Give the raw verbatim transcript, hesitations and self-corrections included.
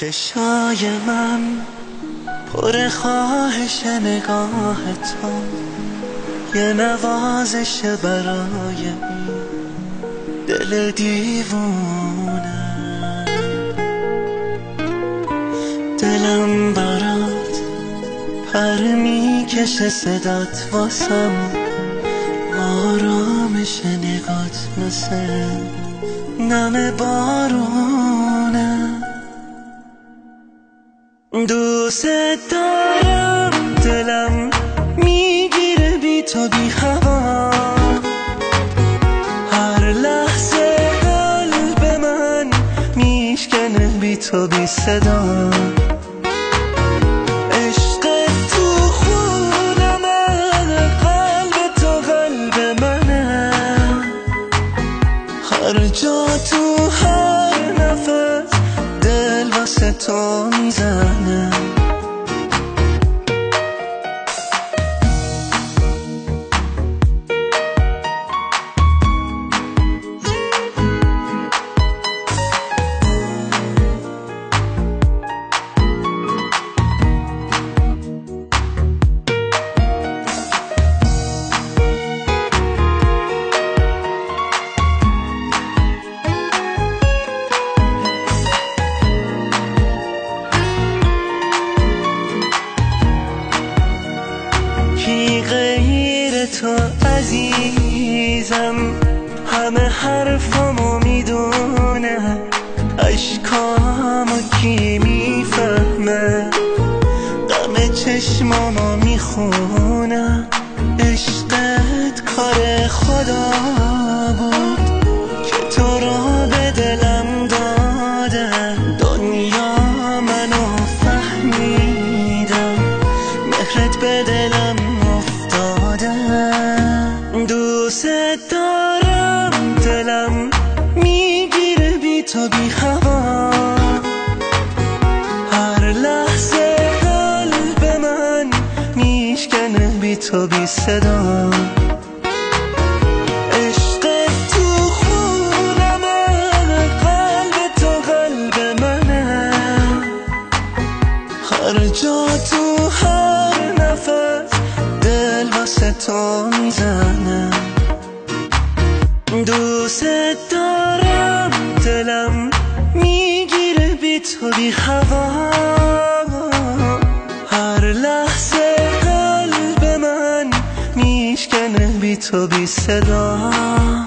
چشای من پر خواهش نگاه تو، یه نوازش برای این دل دیوونه. دلم برات پر میکشه، صدات واسم آرامش نگات مثل نم بارونه. دوست دارم، دلم میگیره بی تو بی هوا، هر لحظه قلب من میشکنه بی تو بی صدا. عشق تو خونمه، قلب تو قلب منه، هر جا تو هر نفس دل واسه تو میزنه. کی غیر تو عزیزم، همه حرفامو میدونه، اشکامو کی میفهمه، غم چشمامو میخونه. عشقت کار خدا بود که تو رو به دلم داده، دنیا منو فهمیدم، مهرت به دلم افتاده. دوست دارم، دلم میگیره بی تو بی هوا، هر لحظه قلب من میشکنه بی تو بی صدا. عشق تو خونمه، قلب تو قلب منه، هر جا تو هر نفس دل واسه تو میزنه. دوست دارم، دلم میگیره بی تو بی هوا، هر لحظه قلب من میشکنه بی تو بی صدا.